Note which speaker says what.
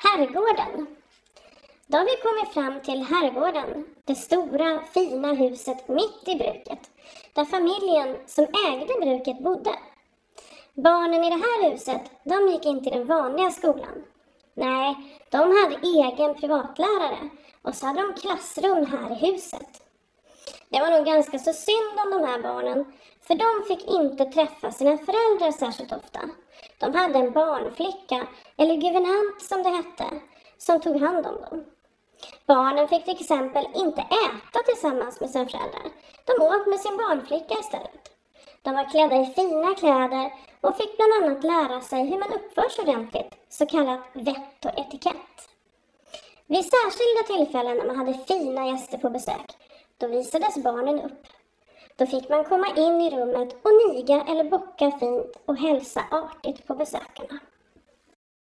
Speaker 1: Herrgården. Då har vi kommit fram till herrgården, det stora fina huset mitt i bruket, där familjen som ägde bruket bodde. Barnen i det här huset, de gick inte i den vanliga skolan. Nej, de hade egen privatlärare och så hade de klassrum här i huset. Det var nog ganska så synd om de här barnen, för de fick inte träffa sina föräldrar särskilt ofta. De hade en barnflicka, eller guvernant som det hette, som tog hand om dem. Barnen fick till exempel inte äta tillsammans med sina föräldrar. De åt med sin barnflicka istället. De var klädda i fina kläder och fick bland annat lära sig hur man uppför sig ordentligt, så kallat vett och etikett. Vid särskilda tillfällen när man hade fina gäster på besök, då visades barnen upp. Då fick man komma in i rummet och niga eller bocka fint och hälsa artigt på besökarna.